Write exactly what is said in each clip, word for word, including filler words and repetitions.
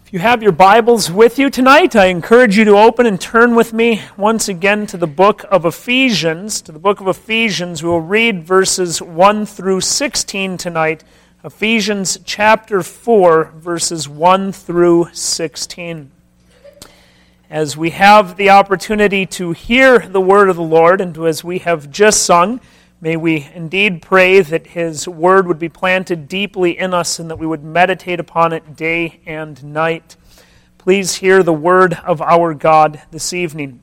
If you have your Bibles with you tonight, I encourage you to open and turn with me once again to the book of Ephesians. To the book of Ephesians, we will read verses one through sixteen tonight. Ephesians chapter four, verses one through sixteen. As we have the opportunity to hear the word of the Lord, and as we have just sung, may we indeed pray that His word would be planted deeply in us and that we would meditate upon it day and night. Please hear the word of our God this evening.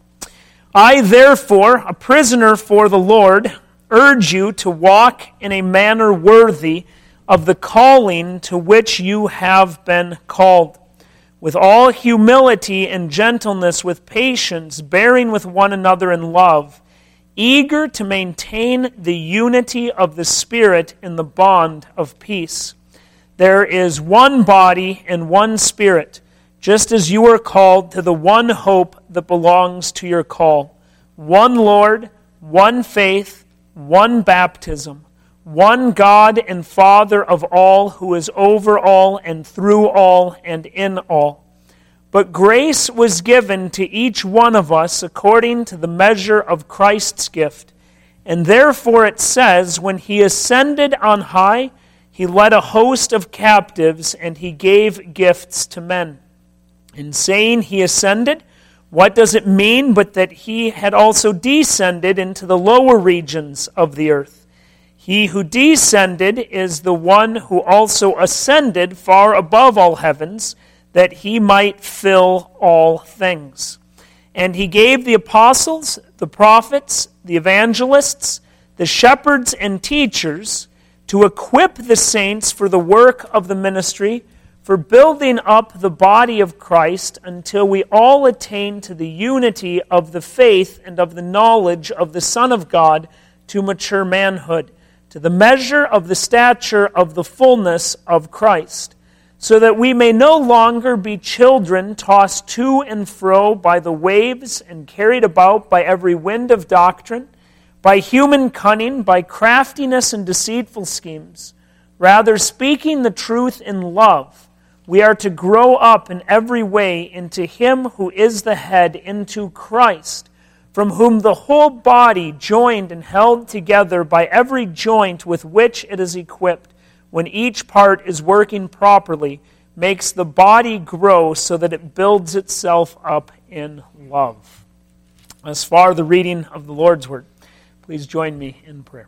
I, therefore, a prisoner for the Lord, urge you to walk in a manner worthy of the calling to which you have been called, with all humility and gentleness, with patience, bearing with one another in love, eager to maintain the unity of the Spirit in the bond of peace. There is one body and one Spirit, just as you are called to the one hope that belongs to your call. One Lord, one faith, one baptism, one God and Father of all, who is over all and through all and in all. But grace was given to each one of us according to the measure of Christ's gift. And therefore it says, when He ascended on high, He led a host of captives, and He gave gifts to men. In saying He ascended, what does it mean but that He had also descended into the lower regions of the earth? He who descended is the one who also ascended far above all heavens, that He might fill all things. And He gave the apostles, the prophets, the evangelists, the shepherds and teachers to equip the saints for the work of the ministry, for building up the body of Christ until we all attain to the unity of the faith and of the knowledge of the Son of God, to mature manhood, to the measure of the stature of the fullness of Christ, so that we may no longer be children tossed to and fro by the waves and carried about by every wind of doctrine, by human cunning, by craftiness and deceitful schemes. Rather, speaking the truth in love, we are to grow up in every way into Him who is the head, into Christ, from whom the whole body, joined and held together by every joint with which it is equipped, when each part is working properly, makes the body grow so that it builds itself up in love. As far the reading of the Lord's Word, please join me in prayer.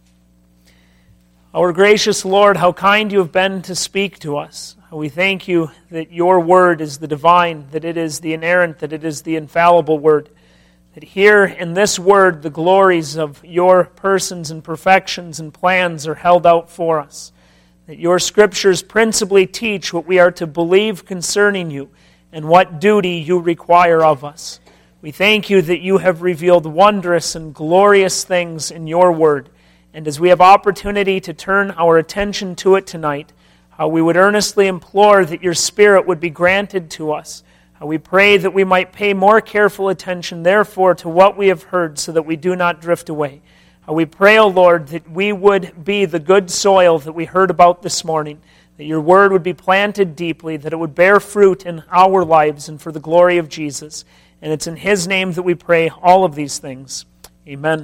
Our gracious Lord, how kind You have been to speak to us. We thank You that Your Word is the divine, that it is the inerrant, that it is the infallible Word, that here in this Word the glories of Your persons and perfections and plans are held out for us. That Your Scriptures principally teach what we are to believe concerning You and what duty You require of us. We thank You that You have revealed wondrous and glorious things in Your Word. And as we have opportunity to turn our attention to it tonight, how we would earnestly implore that Your Spirit would be granted to us. How we pray that we might pay more careful attention, therefore, to what we have heard so that we do not drift away. We pray, O Lord, that we would be the good soil that we heard about this morning, that Your Word would be planted deeply, that it would bear fruit in our lives and for the glory of Jesus. And it's in His name that we pray all of these things. Amen.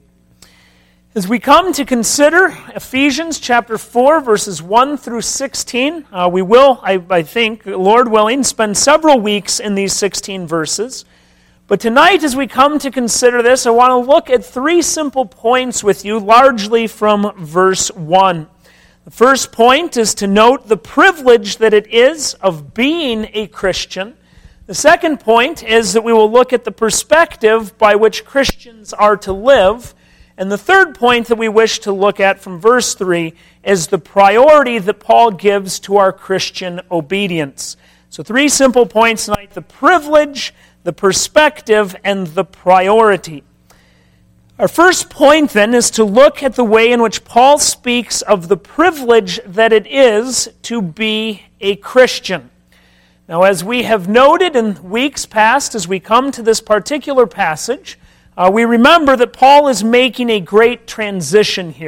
As we come to consider Ephesians chapter four, verses one through sixteen, uh, we will, I, I think, Lord willing, spend several weeks in these sixteen verses. But tonight, as we come to consider this, I want to look at three simple points with you, largely from verse one. The first point is to note the privilege that it is of being a Christian. The second point is that we will look at the perspective by which Christians are to live. And the third point that we wish to look at from verse three is the priority that Paul gives to our Christian obedience. So three simple points tonight: the privilege, the perspective, and the priority. Our first point, then, is to look at the way in which Paul speaks of the privilege that it is to be a Christian. Now, as we have noted in weeks past, as we come to this particular passage, uh, we remember that Paul is making a great transition here.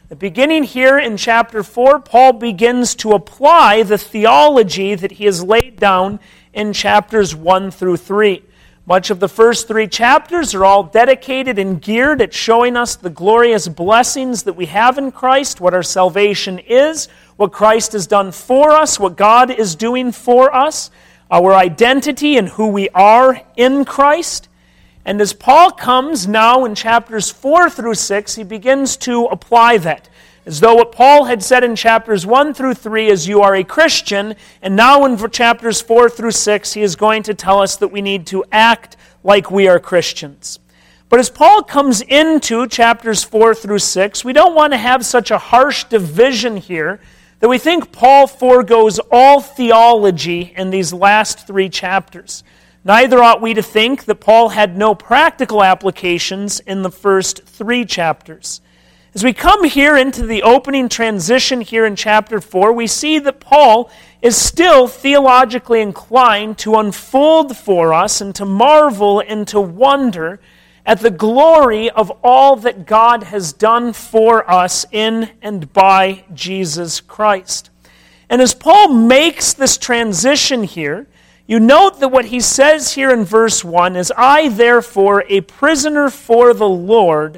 Beginning here in chapter four, Paul begins to apply the theology that he has laid down in chapters one through three. Much of the first three chapters are all dedicated and geared at showing us the glorious blessings that we have in Christ, what our salvation is, what Christ has done for us, what God is doing for us, our identity and who we are in Christ. And as Paul comes now in chapters four through six, he begins to apply that. As though what Paul had said in chapters one through three is you are a Christian, and now in chapters four through six, he is going to tell us that we need to act like we are Christians. But as Paul comes into chapters four through six, we don't want to have such a harsh division here that we think Paul foregoes all theology in these last three chapters. Neither ought we to think that Paul had no practical applications in the first three chapters. As we come here into the opening transition here in chapter four, we see that Paul is still theologically inclined to unfold for us and to marvel and to wonder at the glory of all that God has done for us in and by Jesus Christ. And as Paul makes this transition here, you note that what he says here in verse one is, I, therefore, a prisoner for the Lord,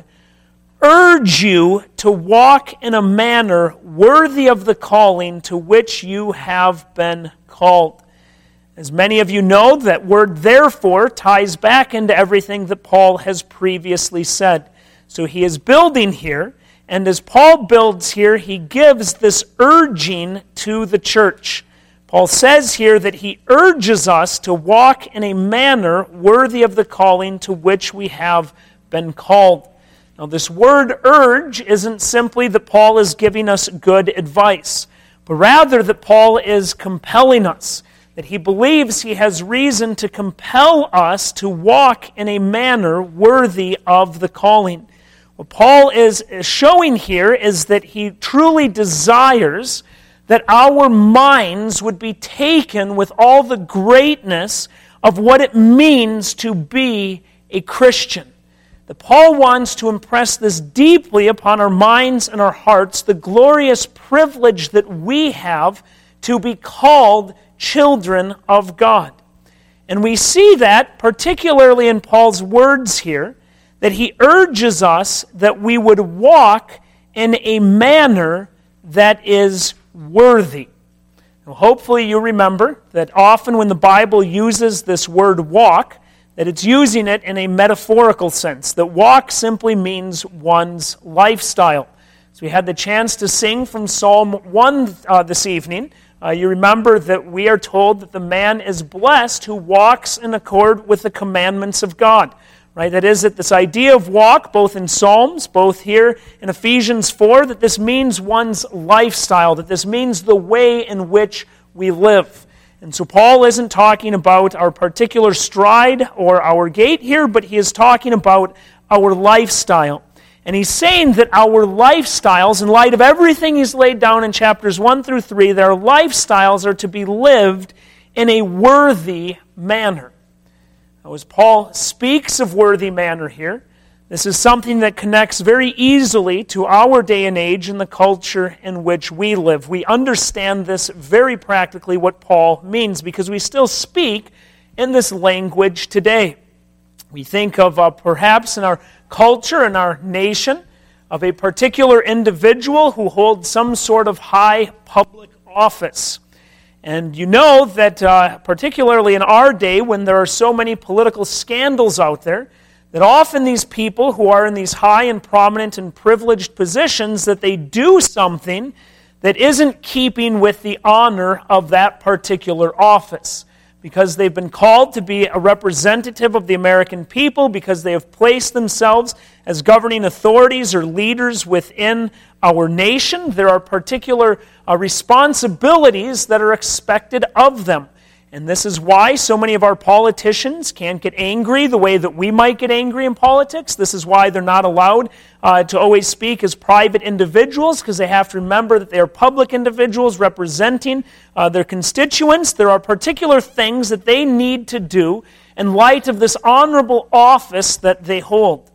urge you to walk in a manner worthy of the calling to which you have been called. As many of you know, that word therefore ties back into everything that Paul has previously said. So he is building here, and as Paul builds here, he gives this urging to the church. Paul says here that he urges us to walk in a manner worthy of the calling to which we have been called. Now, this word urge isn't simply that Paul is giving us good advice, but rather that Paul is compelling us, that he believes he has reason to compel us to walk in a manner worthy of the calling. What Paul is showing here is that he truly desires that our minds would be taken with all the greatness of what it means to be a Christian. That Paul wants to impress this deeply upon our minds and our hearts, the glorious privilege that we have to be called children of God. And we see that particularly in Paul's words here, that he urges us that we would walk in a manner that is worthy. Now, hopefully you remember that often when the Bible uses this word walk, that it's using it in a metaphorical sense, that walk simply means one's lifestyle. So we had the chance to sing from Psalm one uh, this evening. Uh, you remember that we are told that the man is blessed who walks in accord with the commandments of God. Right? That is, that this idea of walk, both in Psalms, both here in Ephesians four, that this means one's lifestyle, that this means the way in which we live. And so Paul isn't talking about our particular stride or our gait here, but he is talking about our lifestyle. And he's saying that our lifestyles, in light of everything he's laid down in chapters one through three, that our lifestyles are to be lived in a worthy manner. Now, as Paul speaks of worthy manner here, this is something that connects very easily to our day and age and the culture in which we live. We understand this very practically, what Paul means, because we still speak in this language today. We think of uh, perhaps in our culture, in our nation, of a particular individual who holds some sort of high public office. And you know that uh, particularly in our day, when there are so many political scandals out there, that often these people who are in these high and prominent and privileged positions, that they do something that isn't keeping with the honor of that particular office. Because they've been called to be a representative of the American people, because they have placed themselves as governing authorities or leaders within our nation, there are particular uh, responsibilities that are expected of them. And this is why so many of our politicians can't get angry the way that we might get angry in politics. This is why they're not allowed uh, to always speak as private individuals, because they have to remember that they are public individuals representing uh, their constituents. There are particular things that they need to do in light of this honorable office that they hold.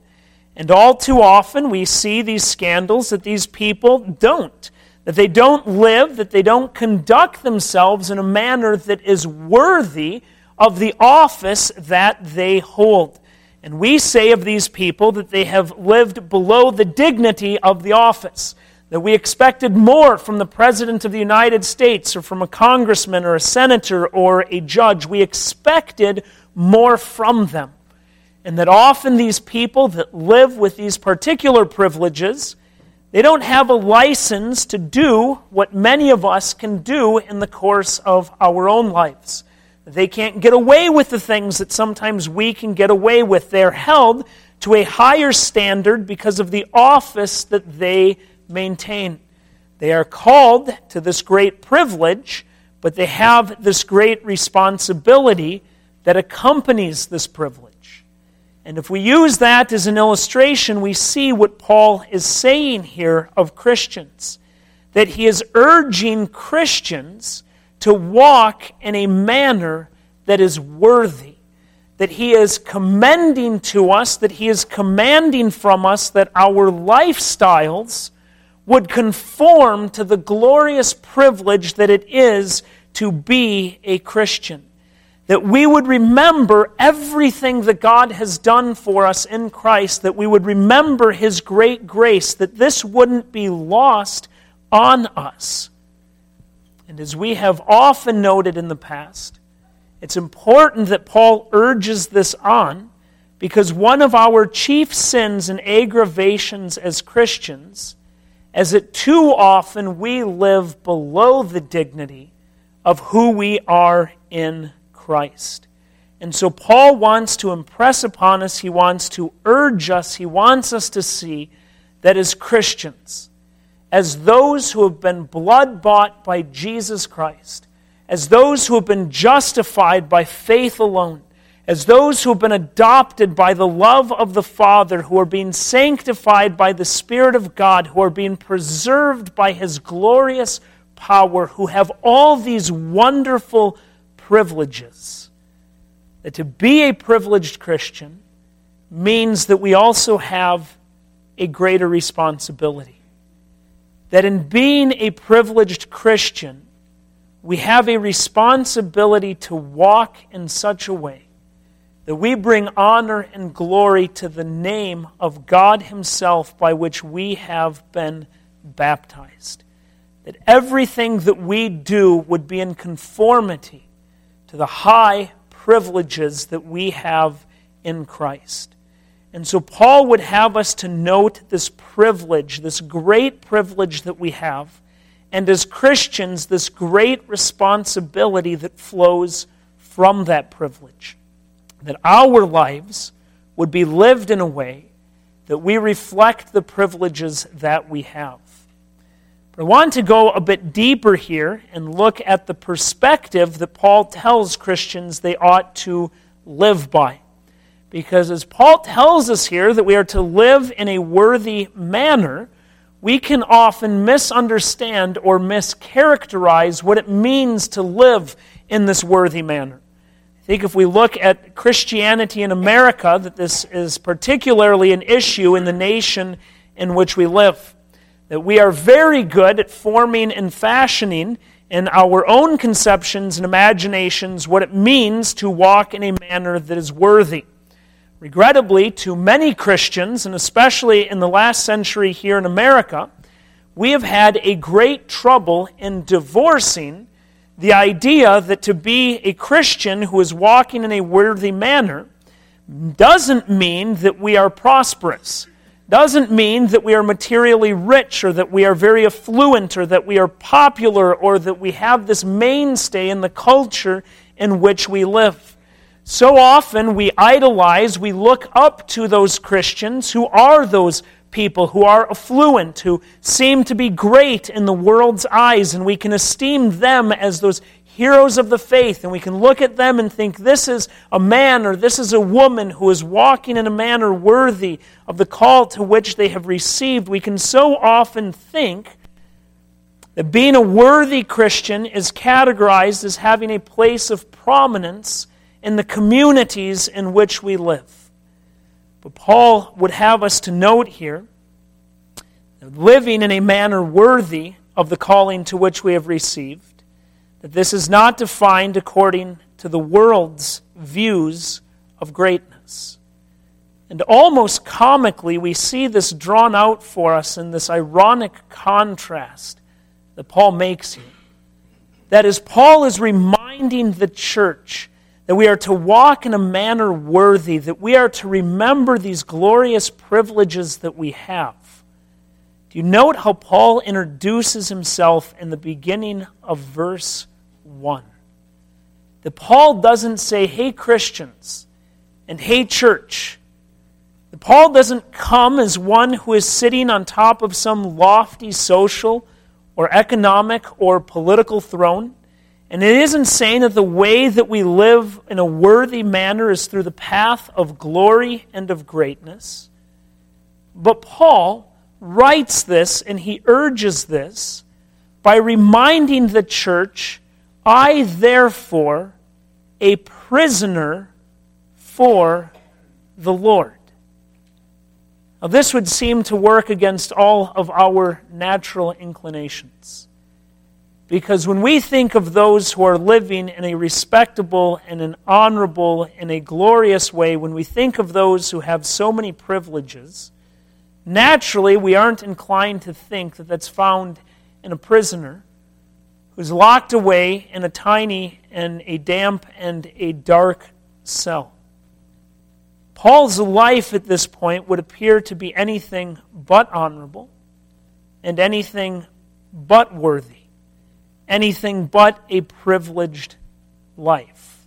And all too often we see these scandals that these people don't. That they don't live, that they don't conduct themselves in a manner that is worthy of the office that they hold. And we say of these people that they have lived below the dignity of the office. That we expected more from the President of the United States or from a congressman or a senator or a judge. We expected more from them. And that often these people that live with these particular privileges, they don't have a license to do what many of us can do in the course of our own lives. They can't get away with the things that sometimes we can get away with. They're held to a higher standard because of the office that they maintain. They are called to this great privilege, but they have this great responsibility that accompanies this privilege. And if we use that as an illustration, we see what Paul is saying here of Christians. That he is urging Christians to walk in a manner that is worthy. That he is commending to us, that he is commanding from us that our lifestyles would conform to the glorious privilege that it is to be a Christian. That we would remember everything that God has done for us in Christ, that we would remember his great grace, that this wouldn't be lost on us. And as we have often noted in the past, it's important that Paul urges this on, because one of our chief sins and aggravations as Christians is that too often we live below the dignity of who we are in Christ. And so Paul wants to impress upon us, he wants to urge us, he wants us to see that as Christians, as those who have been blood-bought by Jesus Christ, as those who have been justified by faith alone, as those who have been adopted by the love of the Father, who are being sanctified by the Spirit of God, who are being preserved by his glorious power, who have all these wonderful privileges. That to be a privileged Christian means that we also have a greater responsibility. That in being a privileged Christian, we have a responsibility to walk in such a way that we bring honor and glory to the name of God himself by which we have been baptized. That everything that we do would be in conformity to the high privileges that we have in Christ. And so Paul would have us to note this privilege, this great privilege that we have, and as Christians, this great responsibility that flows from that privilege. That our lives would be lived in a way that we reflect the privileges that we have. But I want to go a bit deeper here and look at the perspective that Paul tells Christians they ought to live by. Because as Paul tells us here that we are to live in a worthy manner, we can often misunderstand or mischaracterize what it means to live in this worthy manner. I think if we look at Christianity in America, that this is particularly an issue in the nation in which we live. That we are very good at forming and fashioning in our own conceptions and imaginations what it means to walk in a manner that is worthy. Regrettably, to many Christians, and especially in the last century here in America, we have had a great trouble in divorcing the idea that to be a Christian who is walking in a worthy manner doesn't mean that we are prosperous. Doesn't mean that we are materially rich or that we are very affluent or that we are popular or that we have this mainstay in the culture in which we live. So often we idolize, we look up to those Christians who are those people who are affluent, who seem to be great in the world's eyes, and we can esteem them as those heroes of the faith, and we can look at them and think this is a man or this is a woman who is walking in a manner worthy of the call to which they have received. We can so often think that being a worthy Christian is categorized as having a place of prominence in the communities in which we live. But Paul would have us to note here, living in a manner worthy of the calling to which we have received, that this is not defined according to the world's views of greatness. And almost comically, we see this drawn out for us in this ironic contrast that Paul makes here. That is, Paul is reminding the church that we are to walk in a manner worthy, that we are to remember these glorious privileges that we have. Do you note how Paul introduces himself in the beginning of verse one? That Paul doesn't say, "Hey Christians," and "Hey church." That Paul doesn't come as one who is sitting on top of some lofty social or economic or political throne. And it isn't saying that the way that we live in a worthy manner is through the path of glory and of greatness. But Paul writes this and he urges this by reminding the church, "I therefore, a prisoner for the Lord." Now, this would seem to work against all of our natural inclinations. Because when we think of those who are living in a respectable and an honorable and a glorious way, when we think of those who have so many privileges, naturally we aren't inclined to think that that's found in a prisoner who's locked away in a tiny and a damp and a dark cell. Paul's life at this point would appear to be anything but honorable and anything but worthy, anything but a privileged life.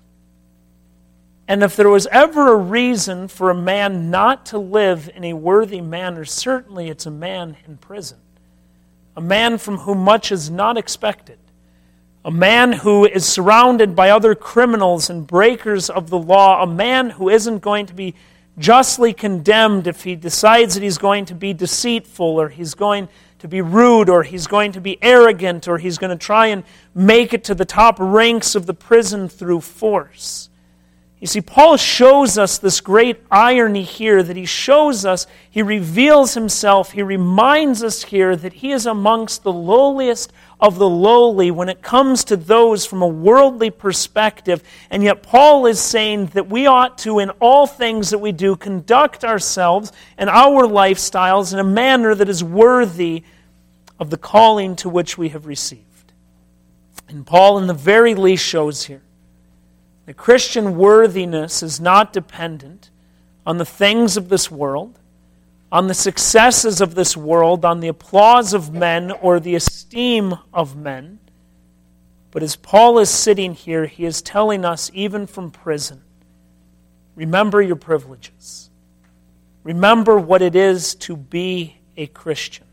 And if there was ever a reason for a man not to live in a worthy manner, certainly it's a man in prison, a man from whom much is not expected, a man who is surrounded by other criminals and breakers of the law, a man who isn't going to be justly condemned if he decides that he's going to be deceitful or he's going to be rude or he's going to be arrogant or he's going to try and make it to the top ranks of the prison through force. You see, Paul shows us this great irony here, that he shows us, he reveals himself, he reminds us here that he is amongst the lowliest of the lowly when it comes to those from a worldly perspective. And yet Paul is saying that we ought to, in all things that we do, conduct ourselves and our lifestyles in a manner that is worthy of the calling to which we have received. And Paul, in the very least, shows here that Christian worthiness is not dependent on the things of this world, on the successes of this world, on the applause of men or the esteem of men. But as Paul is sitting here, he is telling us, even from prison, remember your privileges. Remember what it is to be a Christian.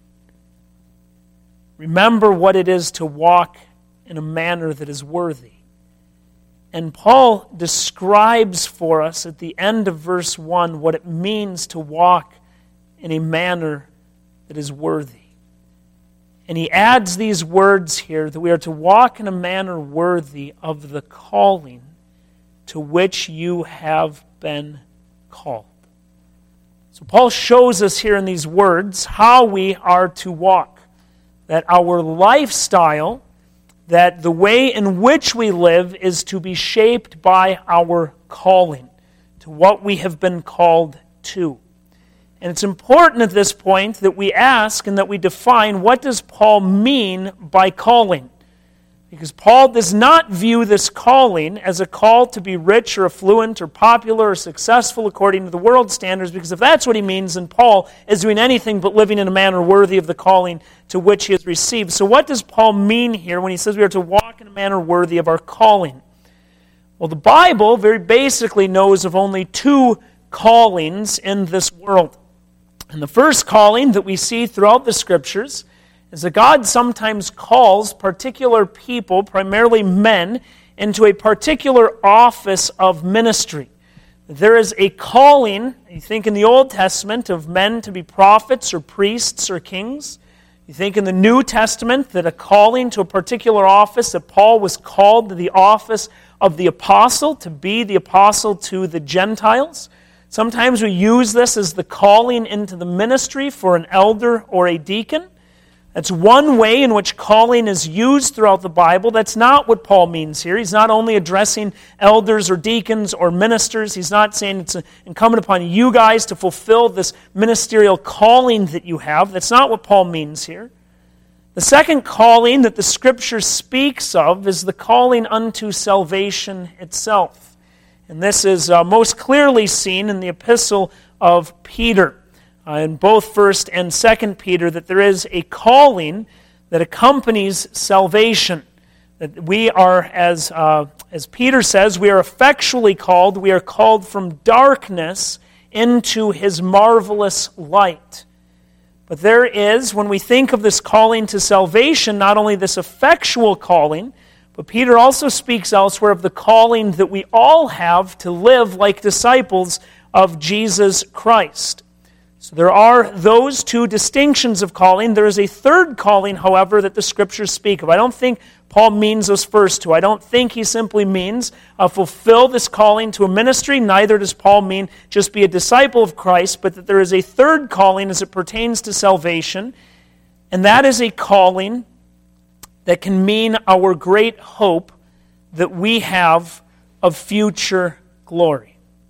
Remember what it is to walk in a manner that is worthy. And Paul describes for us at the end of verse one what it means to walk in a manner that is worthy. And he adds these words here, that we are to walk in a manner worthy of the calling to which you have been called. So Paul shows us here in these words how we are to walk. That our lifestyle, that the way in which we live is to be shaped by our calling, to what we have been called to. And it's important at this point that we ask and that we define, what does Paul mean by calling? Because Paul does not view this calling as a call to be rich or affluent or popular or successful according to the world standards, because if that's what he means, then Paul is doing anything but living in a manner worthy of the calling to which he has received. So what does Paul mean here when he says we are to walk in a manner worthy of our calling? Well, the Bible very basically knows of only two callings in this world. And the first calling that we see throughout the Scriptures is that God sometimes calls particular people, primarily men, into a particular office of ministry. There is a calling, you think in the Old Testament, of men to be prophets or priests or kings. You think in the New Testament that a calling to a particular office, that Paul was called to the office of the apostle, to be the apostle to the Gentiles. Sometimes we use this as the calling into the ministry for an elder or a deacon. That's one way in which calling is used throughout the Bible. That's not what Paul means here. He's not only addressing elders or deacons or ministers. He's not saying it's incumbent upon you guys to fulfill this ministerial calling that you have. That's not what Paul means here. The second calling that the Scripture speaks of is the calling unto salvation itself. And this is uh, most clearly seen in the epistle of Peter. Uh, in both First and Second Peter, that there is a calling that accompanies salvation. That we are, as uh, as Peter says, we are effectually called. We are called from darkness into His marvelous light. But there is, when we think of this calling to salvation, not only this effectual calling, but Peter also speaks elsewhere of the calling that we all have to live like disciples of Jesus Christ. So there are those two distinctions of calling. There is a third calling, however, that the Scriptures speak of. I don't think Paul means those first two. I don't think he simply means uh, fulfill this calling to a ministry. Neither does Paul mean just be a disciple of Christ, but that there is a third calling as it pertains to salvation, and that is a calling that can mean our great hope that we have of future glory.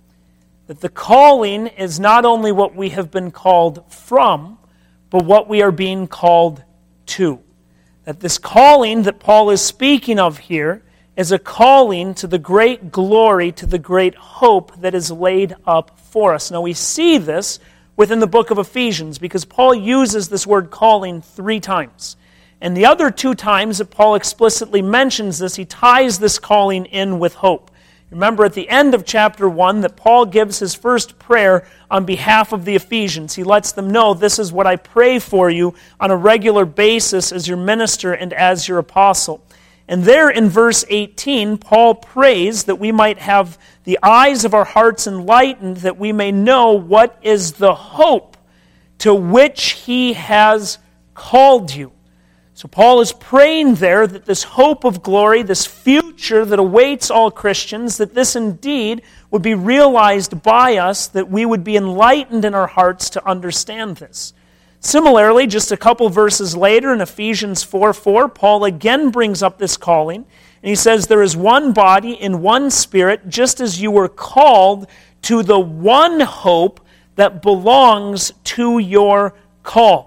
That the calling is not only what we have been called from, but what we are being called to. That this calling that Paul is speaking of here is a calling to the great glory, to the great hope that is laid up for us. Now we see this within the book of Ephesians, because Paul uses this word calling three times. And the other two times that Paul explicitly mentions this, he ties this calling in with hope. Remember at the end of chapter one that Paul gives his first prayer on behalf of the Ephesians. He lets them know, this is what I pray for you on a regular basis as your minister and as your apostle. And there in verse eighteen, Paul prays that we might have the eyes of our hearts enlightened, that we may know what is the hope to which he has called you. So Paul is praying there that this hope of glory, this future that awaits all Christians, that this indeed would be realized by us, that we would be enlightened in our hearts to understand this. Similarly, just a couple verses later in Ephesians four four, Paul again brings up this calling, and he says, there is one body in one spirit, just as you were called to the one hope that belongs to your call.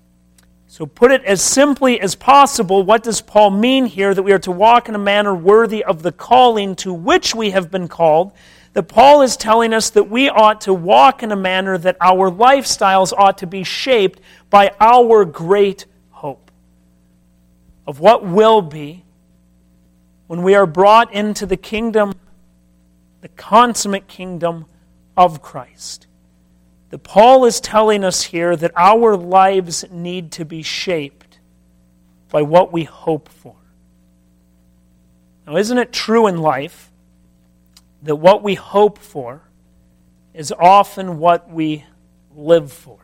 So put it as simply as possible, what does Paul mean here? That we are to walk in a manner worthy of the calling to which we have been called. That Paul is telling us that we ought to walk in a manner that our lifestyles ought to be shaped by our great hope of what will be when we are brought into the kingdom, the consummate kingdom of Christ. That Paul is telling us here that our lives need to be shaped by what we hope for. Now, isn't it true in life that what we hope for is often what we live for?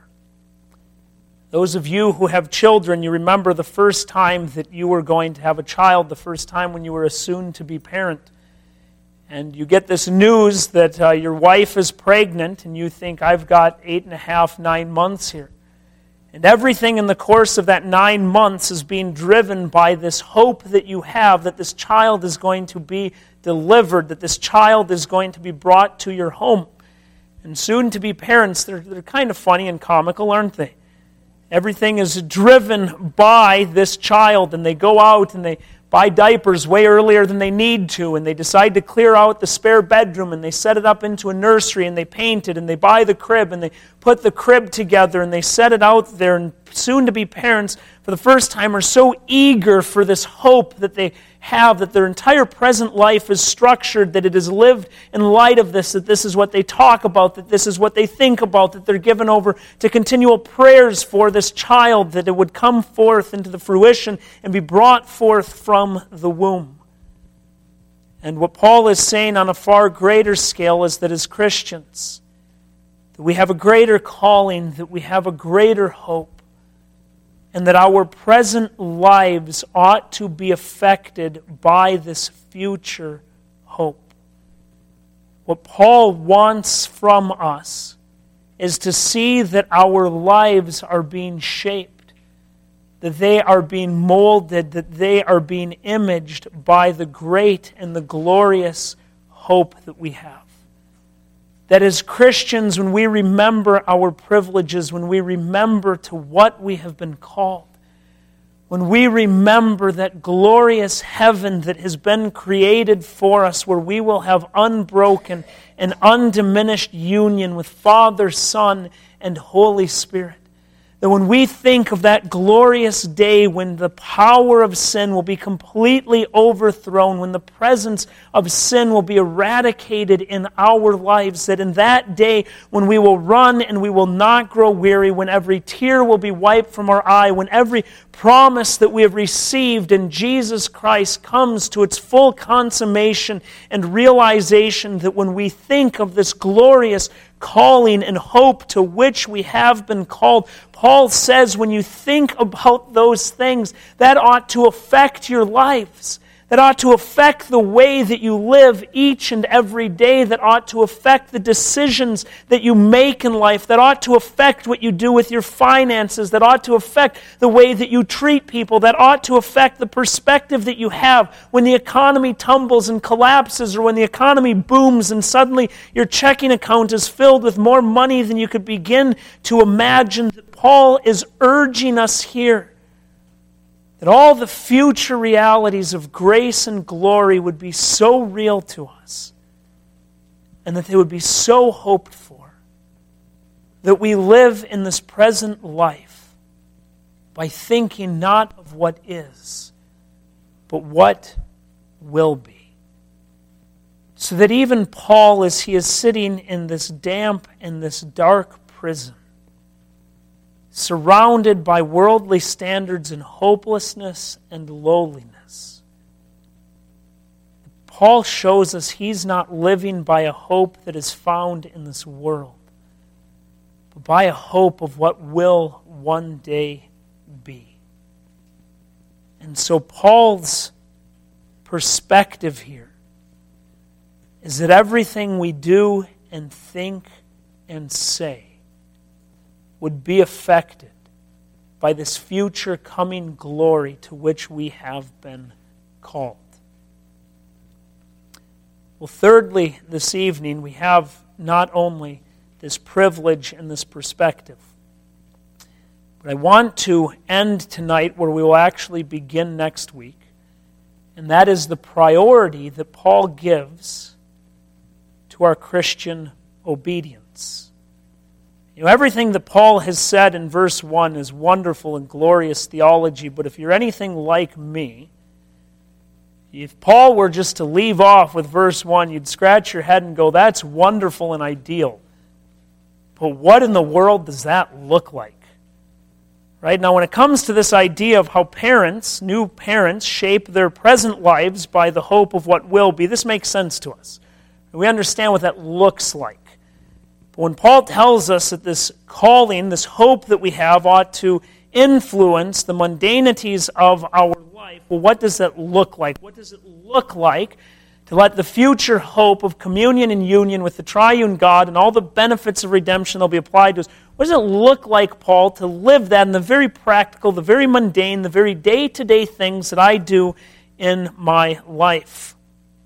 Those of you who have children, you remember the first time that you were going to have a child, the first time when you were a soon-to-be parent. And you get this news that uh, your wife is pregnant, and you think, I've got eight and a half, nine months here. And everything in the course of that nine months is being driven by this hope that you have that this child is going to be delivered, that this child is going to be brought to your home. And soon-to-be parents, they're, they're kind of funny and comical, aren't they? Everything is driven by this child, and they go out and they buy diapers way earlier than they need to, and they decide to clear out the spare bedroom, and they set it up into a nursery, and they paint it, and they buy the crib, and they put the crib together, and they set it out there, and soon-to-be parents, for the first time, are so eager for this hope that they have, that their entire present life is structured, that it is lived in light of this, that this is what they talk about, that this is what they think about, that they're given over to continual prayers for this child, that it would come forth into the fruition and be brought forth from the womb. And what Paul is saying on a far greater scale is that as Christians, that we have a greater calling, that we have a greater hope, and that our present lives ought to be affected by this future hope. What Paul wants from us is to see that our lives are being shaped, that they are being molded, that they are being imaged by the great and the glorious hope that we have. That as Christians, when we remember our privileges, when we remember to what we have been called, when we remember that glorious heaven that has been created for us, where we will have unbroken and undiminished union with Father, Son, and Holy Spirit, that when we think of that glorious day when the power of sin will be completely overthrown, when the presence of sin will be eradicated in our lives, that in that day when we will run and we will not grow weary, when every tear will be wiped from our eye, when every promise that we have received in Jesus Christ comes to its full consummation and realization, that when we think of this glorious calling and hope to which we have been called, Paul says when you think about those things, that ought to affect your lives. That ought to affect the way that you live each and every day. That ought to affect the decisions that you make in life. That ought to affect what you do with your finances. That ought to affect the way that you treat people. That ought to affect the perspective that you have when the economy tumbles and collapses, or when the economy booms and suddenly your checking account is filled with more money than you could begin to imagine. That Paul is urging us here that all the future realities of grace and glory would be so real to us, and that they would be so hoped for, that we live in this present life by thinking not of what is, but what will be. So that even Paul, as he is sitting in this damp and this dark prison, surrounded by worldly standards and hopelessness and lowliness, Paul shows us he's not living by a hope that is found in this world, but by a hope of what will one day be. And so Paul's perspective here is that everything we do and think and say would be affected by this future coming glory to which we have been called. Well, thirdly, this evening, we have not only this privilege and this perspective, but I want to end tonight where we will actually begin next week, and that is the priority that Paul gives to our Christian obedience. You know, everything that Paul has said in verse one is wonderful and glorious theology, but if you're anything like me, if Paul were just to leave off with verse one, you'd scratch your head and go, that's wonderful and ideal. But what in the world does that look like? Right? Now, when it comes to this idea of how parents, new parents, shape their present lives by the hope of what will be, this makes sense to us. We understand what that looks like. But when Paul tells us that this calling, this hope that we have, ought to influence the mundanities of our life, well, what does that look like? What does it look like to let the future hope of communion and union with the triune God and all the benefits of redemption that will be applied to us, what does it look like, Paul, to live that in the very practical, the very mundane, the very day-to-day things that I do in my life?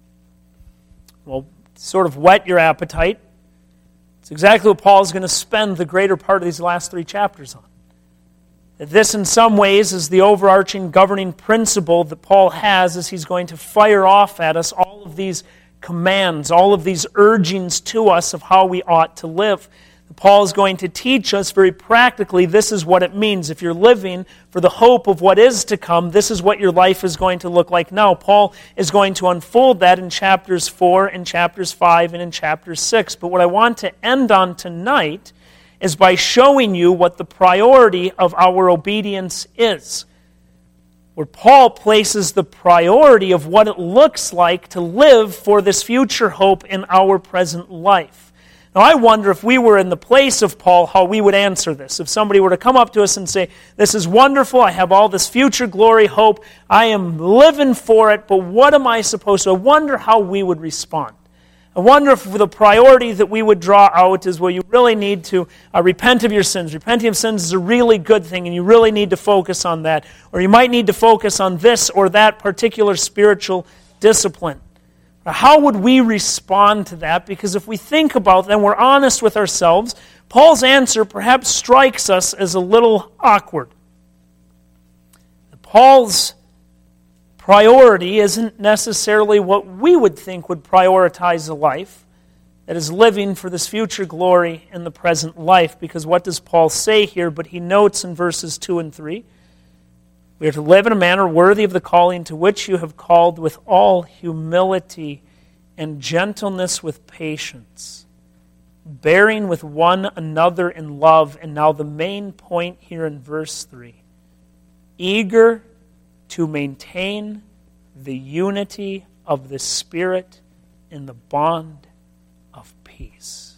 Well, sort of whet your appetite. It's exactly what Paul is going to spend the greater part of these last three chapters on. That this, in some ways, is the overarching governing principle that Paul has as he's going to fire off at us all of these commands, all of these urgings to us of how we ought to live. Paul is going to teach us very practically, this is what it means. If you're living for the hope of what is to come, this is what your life is going to look like now. Paul is going to unfold that in chapters four, and chapters five, and in chapter six. But what I want to end on tonight is by showing you what the priority of our obedience is. Where Paul places the priority of what it looks like to live for this future hope in our present life. Now, I wonder if we were in the place of Paul, how we would answer this. If somebody were to come up to us and say, this is wonderful, I have all this future glory, hope, I am living for it, but what am I supposed to? I wonder how we would respond. I wonder if the priority that we would draw out is, well, you really need to uh, repent of your sins. Repenting of sins is a really good thing, and you really need to focus on that. Or you might need to focus on this or that particular spiritual discipline. How would we respond to that? Because if we think about that and we're honest with ourselves, Paul's answer perhaps strikes us as a little awkward. Paul's priority isn't necessarily what we would think would prioritize a life, that is living for this future glory in the present life. Because what does Paul say here? But he notes in verses two and three, we are to live in a manner worthy of the calling to which you have called, with all humility and gentleness with patience, bearing with one another in love. And now the main point here in verse three, eager to maintain the unity of the Spirit in the bond of peace.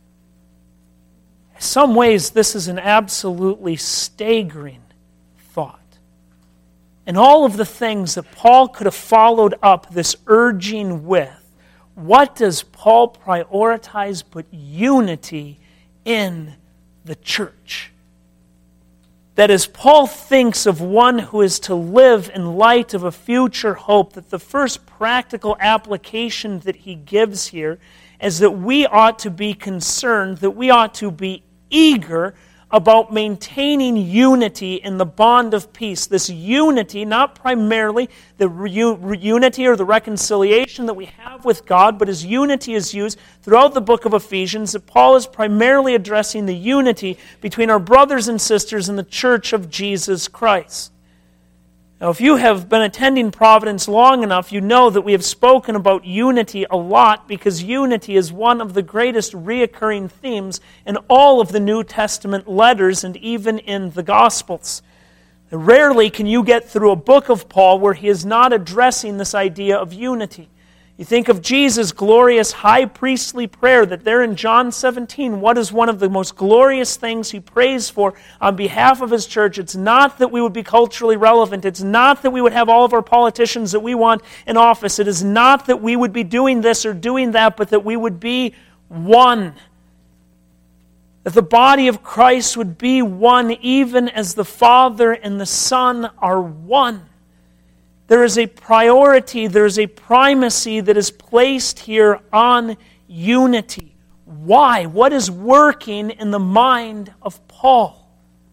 In some ways, this is an absolutely staggering thought. And all of the things that Paul could have followed up this urging with, what does Paul prioritize but unity in the church? That as Paul thinks of one who is to live in light of a future hope, that the first practical application that he gives here is that we ought to be concerned, that we ought to be eager about maintaining unity in the bond of peace. This unity, not primarily the re- unity or the reconciliation that we have with God, but as unity is used throughout the book of Ephesians, that Paul is primarily addressing the unity between our brothers and sisters in the church of Jesus Christ. Now, if you have been attending Providence long enough, you know that we have spoken about unity a lot, because unity is one of the greatest reoccurring themes in all of the New Testament letters and even in the Gospels. Rarely can you get through a book of Paul where he is not addressing this idea of unity. You think of Jesus' glorious high priestly prayer that there in John seventeen, what is one of the most glorious things he prays for on behalf of his church? It's not that we would be culturally relevant. It's not that we would have all of our politicians that we want in office. It is not that we would be doing this or doing that, but that we would be one. That the body of Christ would be one, even as the Father and the Son are one. There is a priority, there is a primacy that is placed here on unity. Why? What is working in the mind of Paul?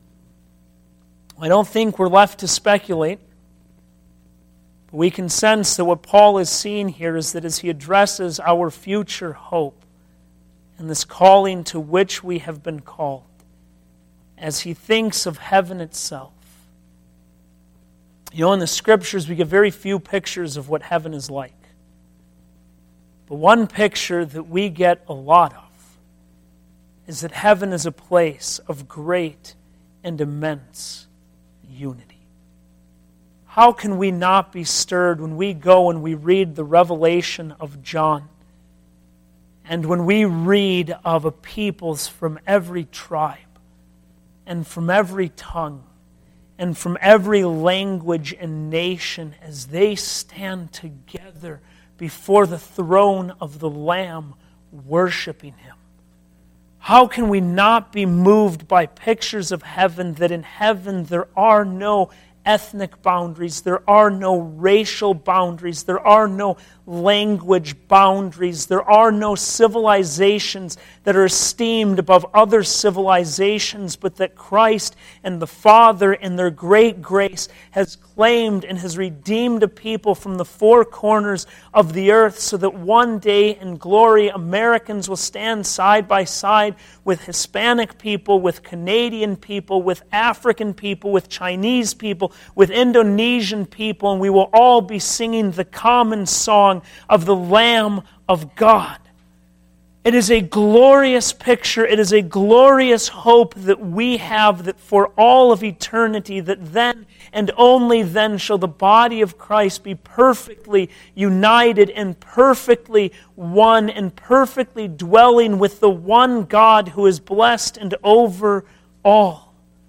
I don't think we're left to speculate. But we can sense that what Paul is seeing here is that as he addresses our future hope and this calling to which we have been called, as he thinks of heaven itself. You know, in the Scriptures, we get very few pictures of what heaven is like. But one picture that we get a lot of is that heaven is a place of great and immense unity. How can we not be stirred when we go and we read the revelation of John, and when we read of a peoples from every tribe and from every tongue and from every language and nation as they stand together before the throne of the Lamb, worshiping Him? How can we not be moved by pictures of heaven, that in heaven there are no ethnic boundaries, there are no racial boundaries, there are no language boundaries, there are no civilizations that are esteemed above other civilizations, but that Christ and the Father in their great grace has claimed and has redeemed a people from the four corners of the earth, so that one day in glory Americans will stand side by side with Hispanic people, with Canadian people, with African people, with Chinese people, with Indonesian people, and we will all be singing the common song of the Lamb of God. It is a glorious picture, it is a glorious hope that we have, that for all of eternity, that then and only then shall the body of Christ be perfectly united and perfectly one and perfectly dwelling with the one God who is blessed and over all.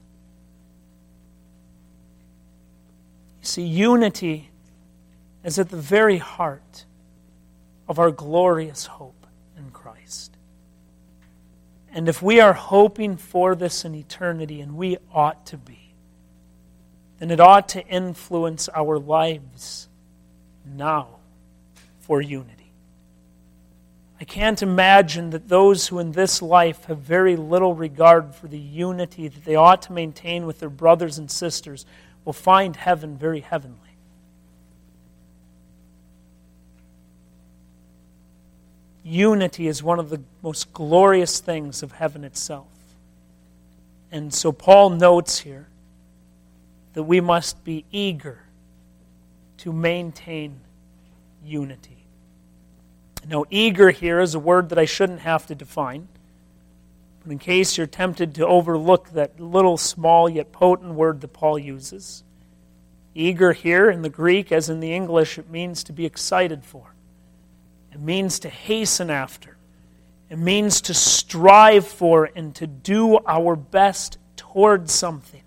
You see, unity is at the very heart of our glorious hope. in Christ. And if we are hoping for this in eternity, and we ought to be, then it ought to influence our lives now for unity. I can't imagine that those who in this life have very little regard for the unity that they ought to maintain with their brothers and sisters will find heaven very heavenly. Unity is one of the most glorious things of heaven itself. And so Paul notes here that we must be eager to maintain unity. Now, eager here is a word that I shouldn't have to define. But in case you're tempted to overlook that little, small, yet potent word that Paul uses, eager here in the Greek, as in the English, it means to be excited for. It means to hasten after. It means to strive for and to do our best towards something.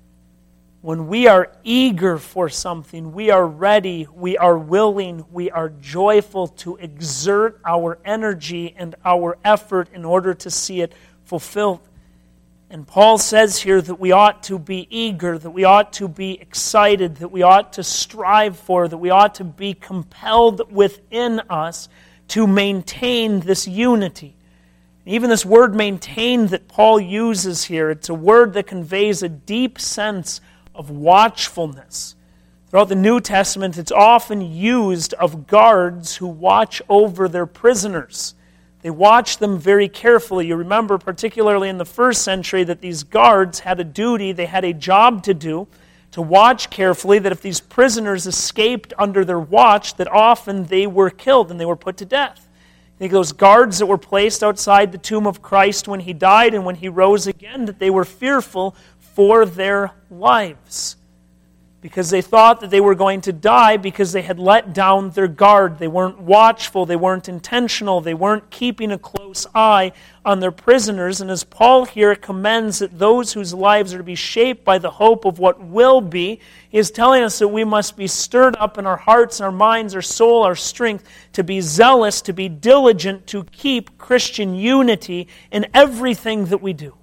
When we are eager for something, we are ready, we are willing, we are joyful to exert our energy and our effort in order to see it fulfilled. And Paul says here that we ought to be eager, that we ought to be excited, that we ought to strive for, that we ought to be compelled within us to maintain this unity. Even this word maintain that Paul uses here, it's a word that conveys a deep sense of watchfulness. Throughout the New Testament, it's often used of guards who watch over their prisoners. They watch them very carefully. You remember, particularly in the first century, that these guards had a duty, they had a job to do, to watch carefully, that if these prisoners escaped under their watch, that often they were killed and they were put to death. I think those guards that were placed outside the tomb of Christ when he died and when he rose again, that they were fearful for their lives, because they thought that they were going to die because they had let down their guard. They weren't watchful, they weren't intentional, they weren't keeping a close eye on their prisoners. And as Paul here commends that those whose lives are to be shaped by the hope of what will be, he is telling us that we must be stirred up in our hearts, our minds, our soul, our strength, to be zealous, to be diligent, to keep Christian unity in everything that we do.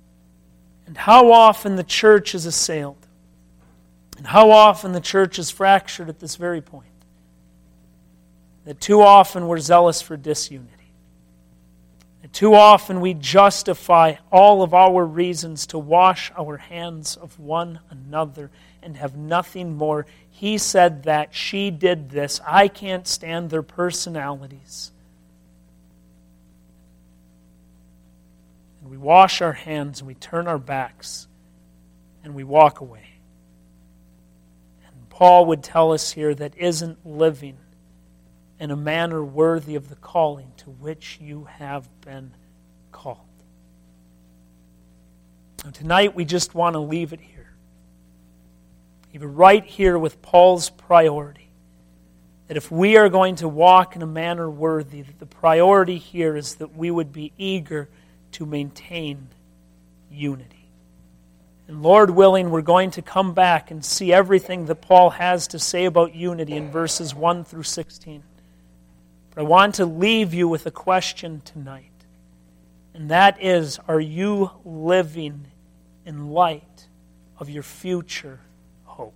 And how often the church is assailed. And how often the church is fractured at this very point. That too often we're zealous for disunity. That too often we justify all of our reasons to wash our hands of one another and have nothing more. He said that, she did this, I can't stand their personalities. We wash our hands and we turn our backs and we walk away. And Paul would tell us here that isn't living in a manner worthy of the calling to which you have been called. Now, tonight we just want to leave it here. Even right here with Paul's priority. That if we are going to walk in a manner worthy, that the priority here is that we would be eager to maintain unity. And Lord willing, we're going to come back and see everything that Paul has to say about unity in verses one through sixteen. But I want to leave you with a question tonight. And that is, are you living in light of your future hope?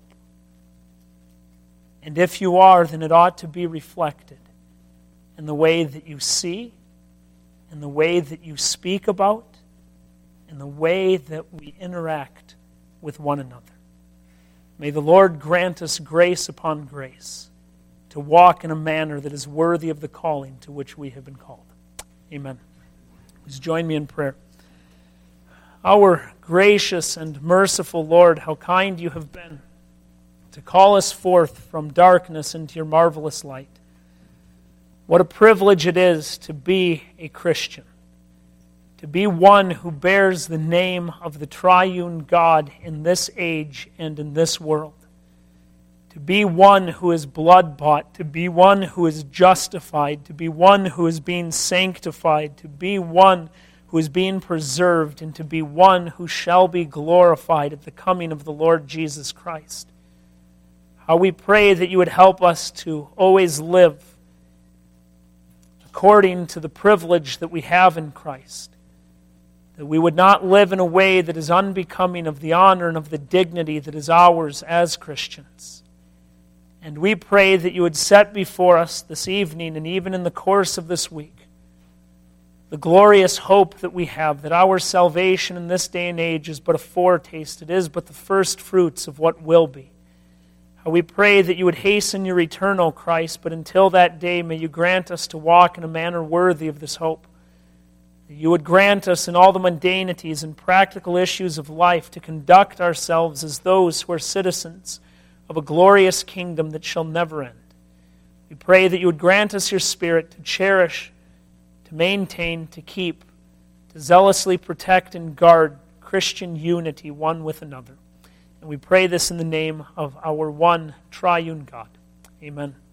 And if you are, then it ought to be reflected in the way that you see, in the way that you speak about, in the way that we interact with one another. May the Lord grant us grace upon grace to walk in a manner that is worthy of the calling to which we have been called. Amen. Please join me in prayer. Our gracious and merciful Lord, how kind you have been to call us forth from darkness into your marvelous light. What a privilege it is to be a Christian, to be one who bears the name of the triune God in this age and in this world, to be one who is blood-bought, to be one who is justified, to be one who is being sanctified, to be one who is being preserved, and to be one who shall be glorified at the coming of the Lord Jesus Christ. How we pray that you would help us to always live according to the privilege that we have in Christ. That we would not live in a way that is unbecoming of the honor and of the dignity that is ours as Christians. And we pray that you would set before us this evening and even in the course of this week the glorious hope that we have, that our salvation in this day and age is but a foretaste. It is but the first fruits of what will be. How we pray that you would hasten your return, O Christ, but until that day may you grant us to walk in a manner worthy of this hope. That you would grant us in all the mundanities and practical issues of life to conduct ourselves as those who are citizens of a glorious kingdom that shall never end. We pray that you would grant us your Spirit to cherish, to maintain, to keep, to zealously protect and guard Christian unity one with another. And we pray this in the name of our one triune God. Amen.